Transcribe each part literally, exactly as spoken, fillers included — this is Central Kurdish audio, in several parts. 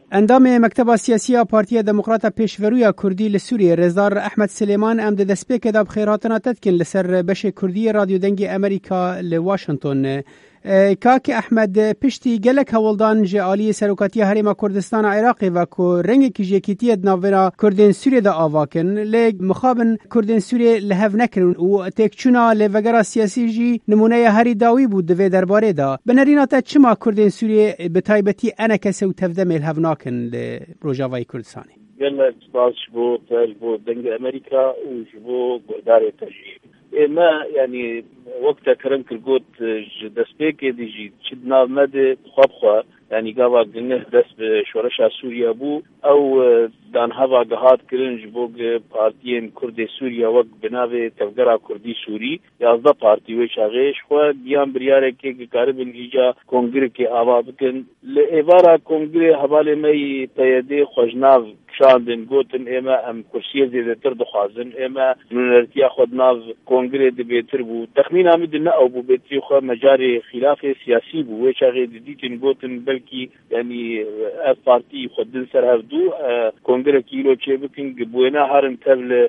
اندام مکتب سیاسی پارتی دموکرات پیشوروی کردی لسوریه رزدار احمد سلیمان ام د دسپیک داب خیراتنا تدکن لسر بش کردی رادیو دنگی امریکا لواشنطن. کاک احمد پشتی گلک هولدان جعالی سروکاتی هریما کردستان عراقی و کو رنگ کیجیکیتی ناونا کردین سوریه دا آواکن لی مخابن کردین سوریه لهو نکرن و تکچونا لوگرا سیاسی جی نمونه هری داوی بود دوی درباره دا بنرینا تا چما کردین سوریه بتایبتی انا کسی و تفدم الهو ناکن لروجاوای کردستانی گلک باز شبو تجبو دنگ امریکا و شبو گردار تجیب ما يعني وقتها كرم كرقوت دسبيك ديجي شدنا مد خبخة يعني قابا قلنا دس بشورشة سوريا بو أو دان هوا قهات كرنج بوغ بارتيين كردي سوريا وقت بناوي تفقرا كردي سوري يازدا بارتي ويش اغيش خوا ديان بريارة كي قارب الجيجا كونغر كي آوا بكن لإبارة كونغر حوالي مي تيدي خوشناف شاندن گوتن اما ام کرسی زیاده تر دخوازن اما نونرتیا خود ناو کنگره دی بیتر بو تخمین آمد نه او بو بیتری خود مجاری خلاف سیاسی بو ویچ آغی دیدن گوتن بلکی یعنی اف پارتی خود دل سر هفدو کنگره کیلو چه بکن بوینا هرن تبل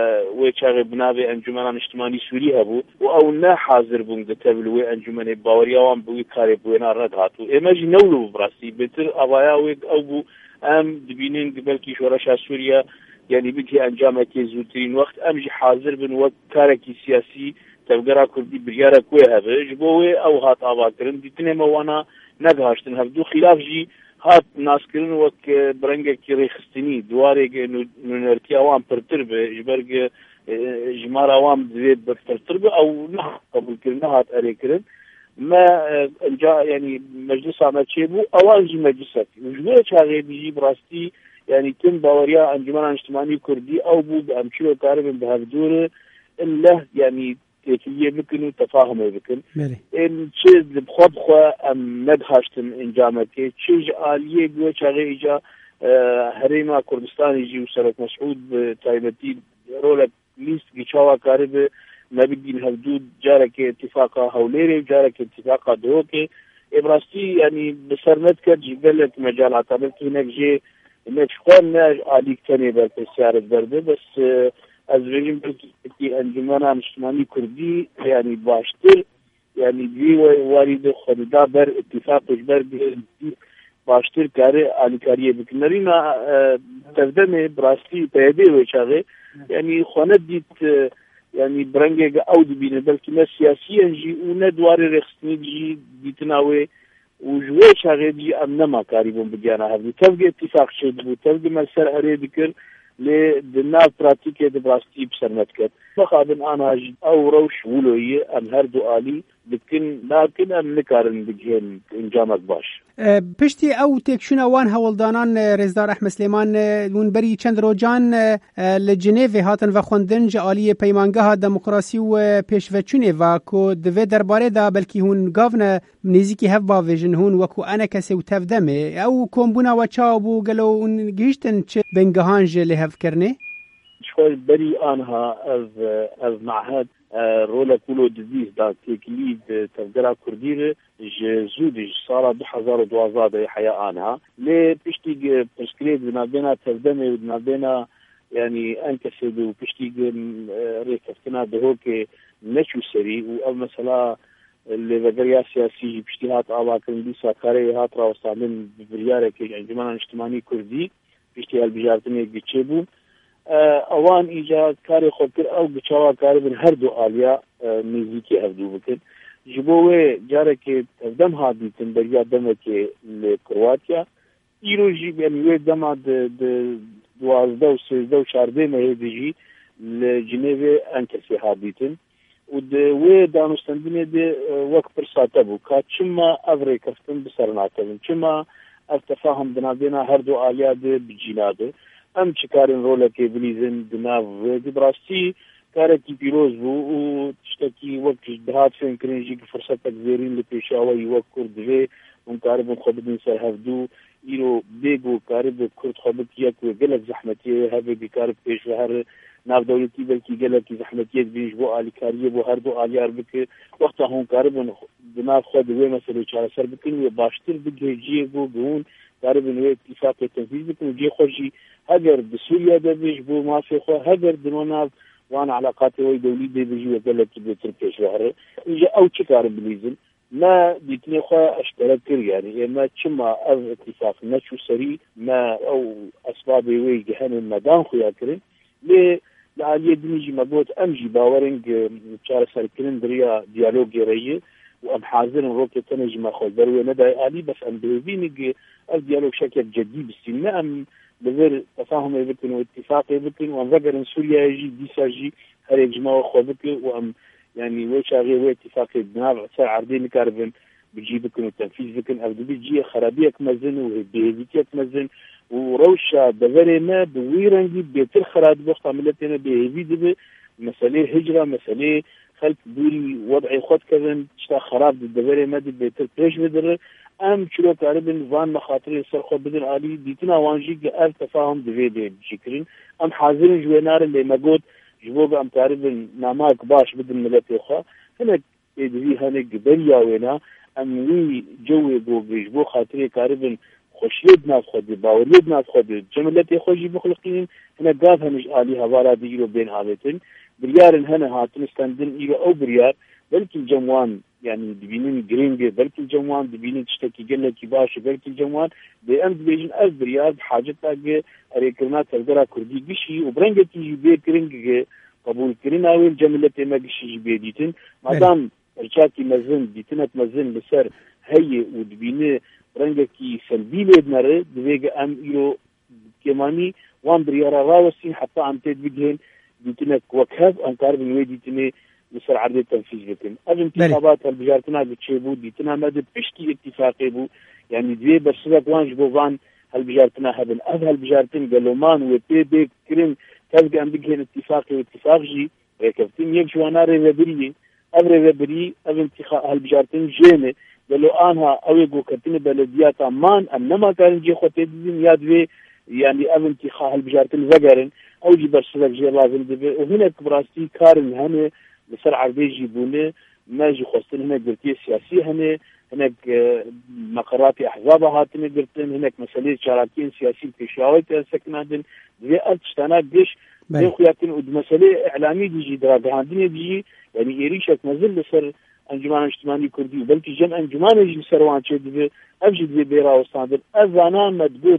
ویچ آغی بناوی انجمنان اجتماعی سوری هبو و او نه حاضر بون ده تبل وی انجمن باوریاوان بوی کاری بوینا رد هاتو اما جی نولو براستی بیتر آوایا ویگ او بو ام دبینین بلکی شورش سوریا یعنی بیتی انجام که زودترین وقت ام جی حاضر بن وقت کارکی سیاسی تبگرا کردی بریاره کوی هبه جبوه او هات آوا کرن دیتنه موانا نگهاشتن هفدو خلاف جی هات ناس کرن وقت برنگه کی ریخستنی دواره که نونرتی اوام پرتر به جبرگ جمار اوام دوید پرتر به او نه قبول کرن هات اری کرن ما جا يعني مجلس عمل شيء بو أواجه مجلسك وجوه شاغي بيجي براستي يعني تم باوريا أنجمان اجتماعي كردي أو بو بأمشيو كارب بهالدور إلا يعني تكية بكن وتفاهم بكن إن شيء بخوب خوا أم ندهاشتن إنجامك شيء آلية جوه شاغي إجا هريما كردستان يجي وسرك مسعود بتايبتي رولك ليست جيشاوا كارب نبيدين هالدود جارك اتفاقا هوليري وجارك اتفاقا دوكي ابراسي يعني بسرنت كد قالت مجال عطابلت هناك جي هناك شخوان عليك تاني بالسيارة برده بس از رجم بلكي انجمانا مجتمعي كردي يعني باشتر يعني دي وارد خلدا بر اتفاق جبر باشتر كاري آني كاريه بكنرينا تفدمي براسي تيدي وشاغي يعني خواند ديت يعني برنگه او دبینه بلکه نه سیاسیان جی و نه دواره رخصتنی جی دیتناوی و جوه شاگه جی ام نما کاری بون بگیانا هفتی تفگه اتفاق شد بو تفگه ملسر هره بکر لی دناو پراتیکه دبراستی بسرمت کرد مخابن آنها جی او روش ولویه ام هر دو آلی بکن لكن ام نکارن بگهن انجامك باش پشتی او تکشونا وان هولدانان رزدار احمد سلیمان ون بری چند روجان لجنیو هاتن و خوندن جعالی پیمانگاه دموکراسی و پیشوچونه و کو دوی درباره دا بلکی هون گاون نزیکی هف باویژن هون وکو انا کسی و تفدمه او کمبونا و چاوبو گلو اون گیشتن چه بنگهانج لهف کرنه شوي بري آنها از از معهد رولا كولو دزيز دا تكليد تفجرها كردير زودج صار دو هزار و دوازده حياة آنها لي بشتي بسكريت بنابينا تفدمي بنابينا يعني انكسد وبشتي ريكفتنا دهوكي نشو سري و مثلا اللي بقريا سياسي بشتيهات آبا كنديسا كاري هات راوستانين ببريارة كي انجمان اجتماعي كردي بشتي هالبجارتني قيتشيبو اوان ایجاد کاری خود کر او بچاوا کاری بن هر دو آلیا نزدیکی هفدو بکن جبوه جاره که دم هادیتن بریا دمه که لکرواتیا ایرو جی بیانوی دمه دوازده و سیزده و چارده مهیدی جی لجنیوه انکسی هادیتن و دوی دانستندینه ده وقت پرساته بو که چما افره کفتن بسرناته بن چما افتفاهم بنابینا هر دو آلیا ده بجیناده ام چه کارن روله که بلیزن دناو براستی کاره کی پیروز بو و تشتکی وقت دهات فین کرنجی که فرصت تک زیرین لپیشاوی وقت کرد دوی اون کاره بون خوبتن سر هفدو ایرو بیگو کاره به کرد خوبت یک و گلک زحمتی هفه بی کاره پیش و هر ناف دولتی بلکی گلکی زحمتیت بیش بو آلیکاریه بو هر دو آلیار بکه وقتا هون کاربن دماغ خود وی مسئله چاره سر بکن و باشتر بگه جیه بو گون کاربن وی اتفاق تنفیذ بکن و جیه خوشی هگر بسوریا ده بیش بو مافی خو هگر دنوناف وان علاقات وی دولی ده بیجی و گلکی بیتر پیش بهره اینجا او چه کار بلیزن ما دیتنی خواه اشتراک کر یعنی ما چما او اتفاق نشو سری ما او اسباب وی جهن مدان خویا کرن لی لعالیه دنیجی مبوت امجی باورنگ چاره سرکرن دریا دیالوگ گرایه و ام حاضرن روکه تنجی ما خود بروی ندای آلی بس ام بروینگ از دیالوگ شکل جدی بستین نه ام بذر تفاهم بکن و اتفاق بکن و ام وگرن سوریا جی دیسا جی هر اجماع خود بکن و ام يعني ويش غير وي اتفاق بناء سر عرضين كاربن بيجي بكن والتنفيذ بكن او بيجي خرابيه كمزن وبيهيتيه كمزن وروشا دغري ما بويرنجي بيتر خراب وقت عملتنا بيهيدي مساله هجره مساله خلق دوري وضعي خد كذا شتا خراب دغري ما بيتر بريش بدر ام شلو كاربن وان مخاطر سر خد بدر علي ديتنا وانجي ال تفاهم دغري بيجيكرين ام حاضرين جوينار اللي مقود جبوغ ام تقريبا ناماك باش بدن ملتي خا هناك ادري هناك بريا وينا ام وي جوي بو جبو خاطري تقريبا خوشيد ناس خد باوريد ناس خد جملتي خوشي مخلقين هنا قاف هنش الي هوارا ديرو بين هذين بريار هنا هاتن ستاندن ايغا او بريار بلكي الجموان يعني دبينين جرينج بلكي الجموان دبينين تشتكي جلكي باش بلكي الجموان بي ام بيجن از بريار بحاجتها اريكرنات تقدر كردي غشي وبرنجتي بي كرينج قبول كرين اويل جملتي ما غشي بيديتن مادام رجاكي مزن ديتنت مزن لسر هي ودبينه برنجكي سلبي لدنره دبيغ ام يرو كماني وان بريار راوسين حتى عم تدبيجين ديتنك وكاف انكار بنوي ديتنه لسر عرض التنفيذ بكن اجل انتخابات البجارتنا بتشيبو ديتنا ما بشتي اتفاقي بو يعني دوي برسلك وانج بوفان هالبجارتنا هبن اذ هالبجارتين قالومان وبي بي كرين تلقى ام بيجين اتفاقي واتفاق جي ركبتين يك جوانا ريبري ابري ريبري اب انتخاب هالبجارتين جيني قالوا انها اويغو كتن بلديات امان انما كان جي خوتين يادوي يعني اب انتخاب هالبجارتين زغرن او جي برسلك جي لازم دبي وهنا كبراستي كارن هنا لسر عربي جيبونه ما جي خوستن هنا قلتي سياسي هنا هناك مقرات احزاب هاتن قلتن هناك مسألة شراكين سياسي بكشاويت سكنادن زي ارتشتانا قش زي خوياتن ود مسألة اعلامي ديجي دراغاندين ديجي يعني ايريشك نزل لسر انجمان اجتماعي كردي بلكي جمع انجمان يجي سروان شد ابجد زي بيرا وصادر اذانا مدبوط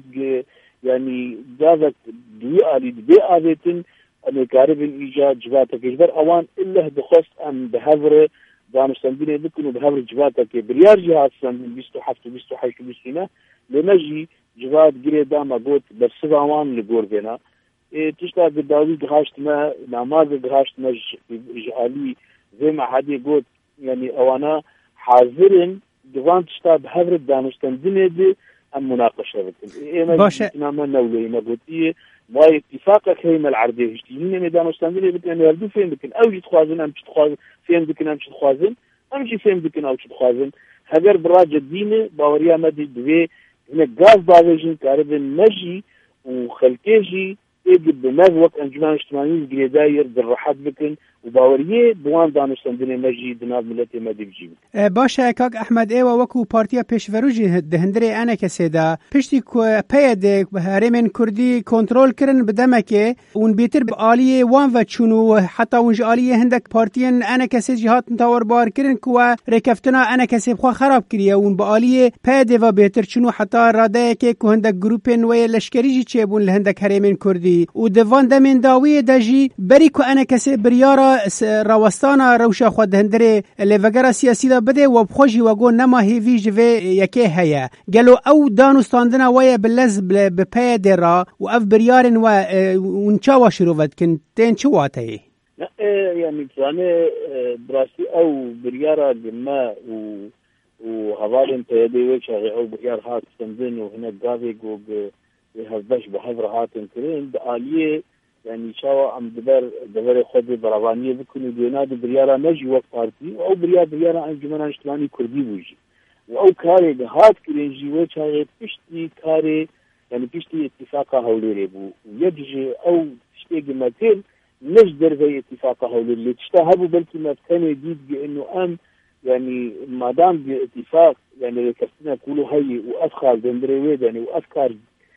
يعني دازك دوي الي دبي ابيتن أنا كارب الإيجاد جباتك إجبار أوان إلا بخص أن بهذر دانستندين بكون بهذر جباتك بريار جهات سندين بيستو حفتو بيستو حيشو بيستينا لنجي جبات قريدا ما قوت برسد أوان لقور بينا إيه تشتا قداوي قهاشت ما ناماز قهاشت ما جعالي زي ما حدي قوت يعني أوانا حاضرين دوان تشتا بهذر دانستندين دي أم مناقشة بكون إيه ما جيتنا ما نولي ما قوت إيه ما اتفاقك هي العرضيه هشتيين ميدان مستندين بكن يردو فين بكن او جي تخوازن ام تخوازن فين بكن ام تخوازن ام جي فين بكن او تخوازن هجر براج الدين باوريا مدي دوي هنا غاز باوجين كاربن مجي وخلكيجي يجب بمزوق انجمان اجتماعي جريداير بالراحات بكن وباوريه بوان دانشتندين مجي دناب ملتي مدي بجيب باشا كاك احمد ايوا وكو بارتيا پیشوروجي دهندري انا كسيدا پشتي پيد هرمن كردي كنترول كرن بدمكه ون بيتر باليه وان وچونو حتى ونج اليه هندك بارتيان انا كسي جهات تاور بار كرن كوا ركفتنا انا كسي خو خراب كريا ون باليه پيد و بيتر چونو حتى راده كه كو هندك جروبن و لشكريجي چيبون لهندك هرمن كردي و دوان دمن داوي دجي بريكو انا كسي بريارا راوستانا روشا خود هندري لفگرا سیاسی دا بده و بخوشی و گو نما هیوی جوه یکی هیا گلو او دانستاندنا ویا بلز بپای درا و اف بریارن و اونچا و شروعات کن تین چه واته يعني كان براسي او بريارا لما و وهذا تيدي وش او بريار هات تنزين وهنا قاضي جو بهذبش بحضر هات كرين بآلية يعني شاوا ام دبر دبر خود برابانيه بكونوا ديناد بريارا نجي وقت بارتي او بريار بريارا انجمان اجتماعي كردي بوجي او كاري هات كرينجي وش هاي بيشتي كاري يعني بيشتي اتفاقا هوليري بو يجي او تشتي جمتين مش دربي اتفاق هول اللي تشتهبوا بلكي ما كان جديد بانه ام يعني ما دام باتفاق يعني كفتنا كله هي وافخار دندري يعني وافكار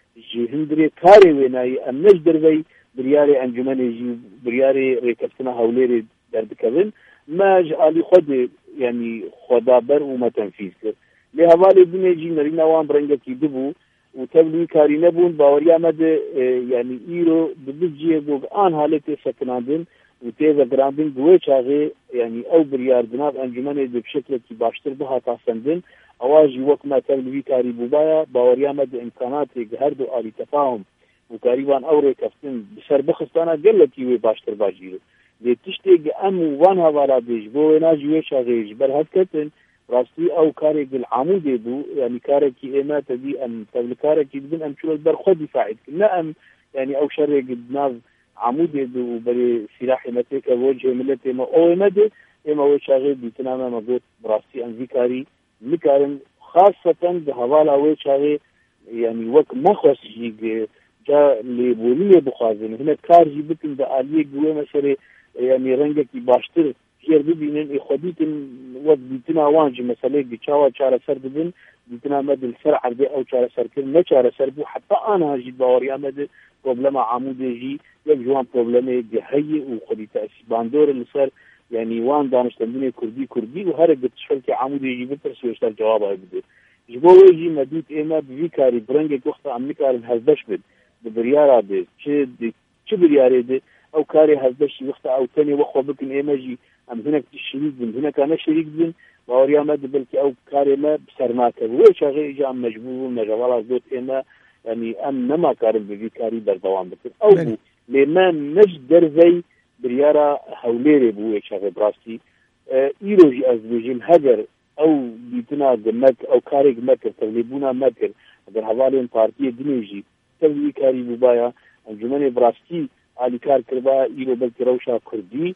جي هندري كاري ويناي ام مش دربي برياري انجمن يجي برياري ريكفتنا هوليري درب كبن ما جالي خد يعني خدابر وما تنفيذ لهوالي بنيجي نرينا وان برنجتي دبو وتبلي كاري نبون باوريا مد يعني ايرو ببجي بوغ ان حالتي سكناندن وتيزا جراندن دوي چاغي يعني او بريار جناب انجمن بشكل كي باشتر بها تاسندن اواجي وقت ما تبلي كاري بوبايا باوريا مد امكانات هردو الي تفاهم وقريبا اوري كفتن بسر بخستانا قلتي وي باشتر باجيرو دي تشتي ام وان هوالا بيج بو ناجي شاغي بر هكتن راستی او کاری گل عمودی بو یعنی کاری کی اما تدی ام تبل کاری کی بدن ام شو البر خود فاعل لا ام يعني او شر قدناف عمودي بو بري سلاح متك وجه ملتي ما او مد اما و شاغل بتنامه مبوت براسي ان ذكاري مكارن خاصه بحواله و شاغل يعني وقت مخص جي جا لبوليه بخازن هنا كارجي بتن باليه جوه مثلا يعني رنگك باشتر كير ببينن اخديتن وقت بيتنا وانجي مثلا بيچاوا چاره سر بدن بيتنا مد الفرع عربي او چاره سر كل ما چاره سر بو حتى انا هجي باوريا مد بروبلما عمودي جي يجوان بروبلما جهي وخدي تاسي باندور اللي صار يعني وان دانشتندني كردي كردي وهر بتشفل كي عمودي جي بترس ويشتغل جوابها بده جبو يجي مديت اما بفيكاري برنجك وقت امريكا هزبش بد بريارا بد چه چه برياري ده او كاري هزبش وقت او ثاني وخو بكن اما جي ام هناك الشريك بن هناك انا شريك بن باوريا مد بلكي او كاري ما بسرماك ويش غير جا مجبور مجوالا زوت اما يعني ام نما كارم بفيكاري بردوام بكن او بو لما مش درزي بريارا هوليري بو ويش غير براستي اه ايروجي ازبيجين هجر او بيتنا دمك او كاري مكر تغلبونا مكر اگر حوالين بارتي دنيجي تغلي كاري ببايا انجمن براستي علي كار كربا ايرو بلكي روشا كردي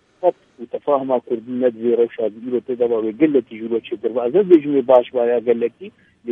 وتفاهم كردي ندوي روشا ايرو تدبا وقلتي جولو شكر بازا بيجوي باش بايا قلتي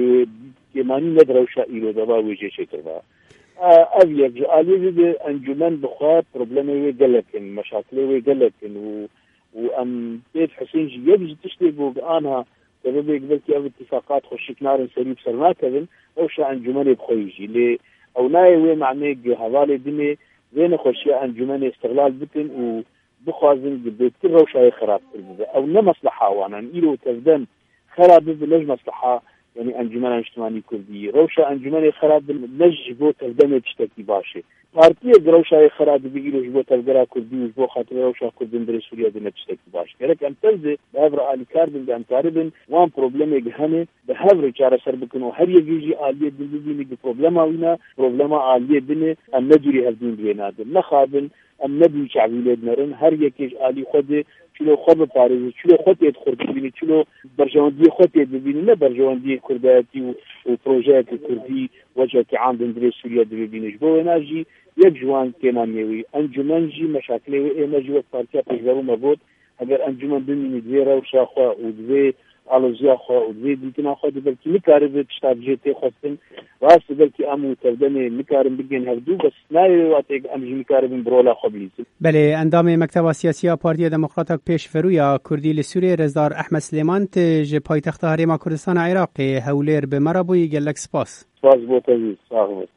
لكماني ند روشا ايرو دبا ويجي شكر با ابيك جالي دي انجمن بخار بروبلمي وقلتن مشاكلي وقلتن و وام بيت حسين جي يجي تشتي انها سبب يقبل كي اتفاقات خشيك نار سريب سرنا كذن روشا انجمن بخويجي لي او ناي وي معني حوالي دمي زين خشي انجمن استغلال بكن و بخوازن بديت روشا خراب كربه او نه مصلحه وانا ايرو تفدن خراب بلج مصلحه يعني انجمن اجتماعي كردي روشا انجمن خراب لج بو تفدن تشتكي باشي بارتي روشا خراب بيجيلو بو تفدرا كردي بو خاطر روشا كردن دري سوريا دنا تشتكي باشي كرك امتلز بهبر الي كاردن دان تقريبا وان بروبلم يجهنه بهبر چاره سر بكنو هر يجي اليه دبي دي بروبلما وينا بروبلما اليه دنه ان ندري هذين بيناد نخابن ام نبي شعبي نرن هر يكيش آلي خود چلو خود بارزه چلو خود يدخل ببيني چلو برجواندي خود يدبيني نه برجواندي كرداتي و پروژه كردي وجه عام دندري سوريا دبيني جبو ناجي يك جوان كنانيوي انجمن جي مشاكل و انرجي و بارتيا بيجرو مبود اگر انجمن بميني دوي روشا خو و دوي الوزيا خو و دوي ديتنا خو بلكي مكارب تشتاجي تي خصن راس بلكي امو تردني مكارم بگن هردو بس ناي واتك امجي مكارم برولا خبليس بله اندام مکتب سیاسی پارتی دموکرات پیشروی کردی لسوریه رزدار احمد سلیمان ج پایتخت هرم کردستان عراق هولیر به مربوی گلک سپاس سپاس بوتوی ساغ